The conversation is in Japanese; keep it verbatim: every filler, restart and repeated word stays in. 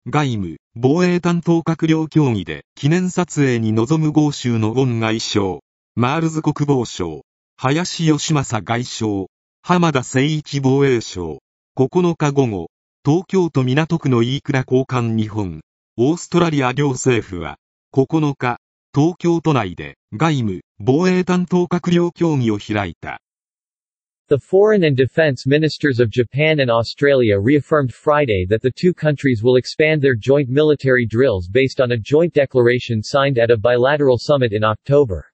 外務・防衛担当閣僚協議で記念撮影に臨む豪州のウォン外相、マールズ国防相、林芳正外相、浜田誠一防衛相。ここのか午後、東京都港区の飯倉公館日本、オーストラリア両政府は、ここのか、東京都内で外務・防衛担当閣僚協議を開いた。 The foreign and defense ministers of Japan and Australia reaffirmed Friday that the two countries will expand their joint military drills based on a joint declaration signed at a bilateral summit in October.